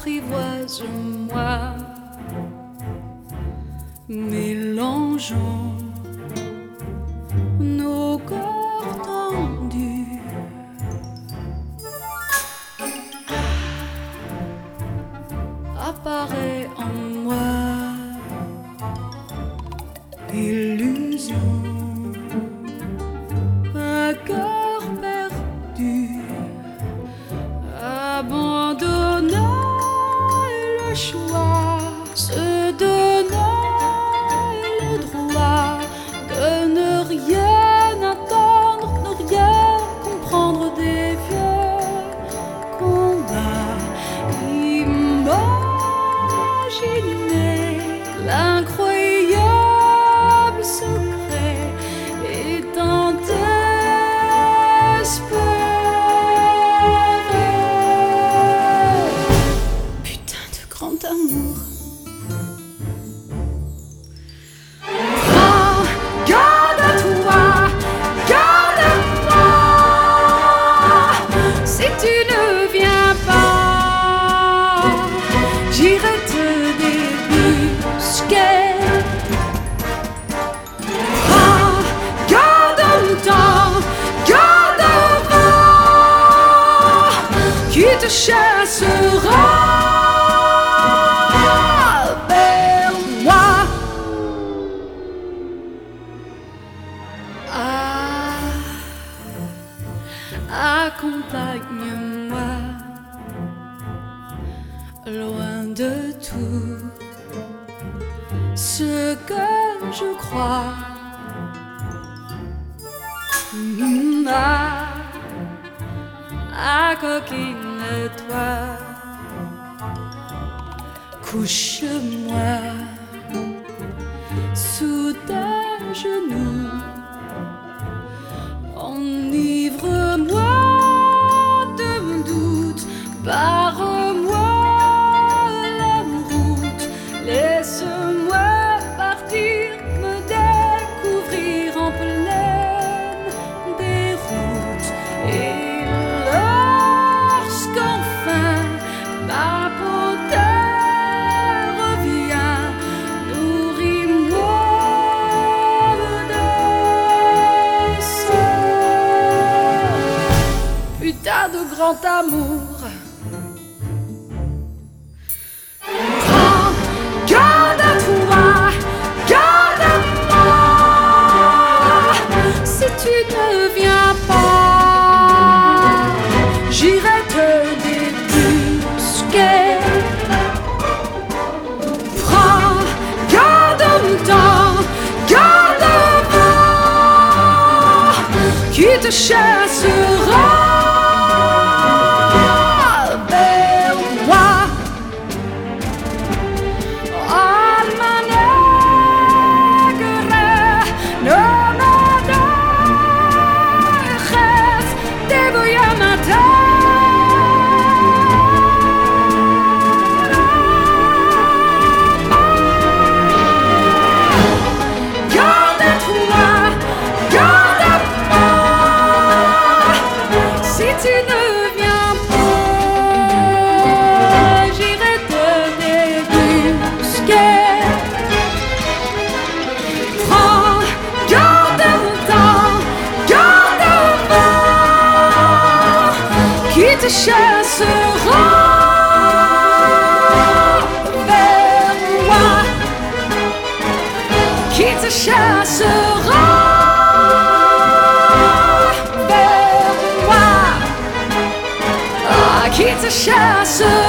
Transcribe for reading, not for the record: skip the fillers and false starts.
apprivoise-moi, mélangeons nos corps tendus. Apparaît en moi illusion, un cœur perdu, abandonnant le choix, se donnant le droit de ne rien attendre, ne rien comprendre des vieux combats, imaginer l'incroyable secret et tant espérer. Putain de grand amour. Prends garde à toi, garde à moi. Si tu ne viens pas, j'irai te débusquer. Prends garde au temps, garde au vent qui te chassera vers moi. Accompagne-moi loin de tout ce que je crois. Coquine-toi, couche-moi sous tes genoux, enivre-moi de doute, barre-moi la route, laisse-moi partir, me découvrir en pleine déroute. Et lorsqu'enfin ma beauté revient, nourris-moi de ça. Putain de grand amour. Prends garde à toi, garde à moi. Si tu ne viens pas, j'irai te débusquer. Prends garde au temps, garde au vent qui te chassera vers moi. Alma negra, no me dejes, te voy a matar. Garde à toi, garde à moi. Si tu ne viens pas, j'irai te débusquer. Prends garde au temps, garde au vent qui te chassera vers moi, qui te chassera vers moi, qui te chassera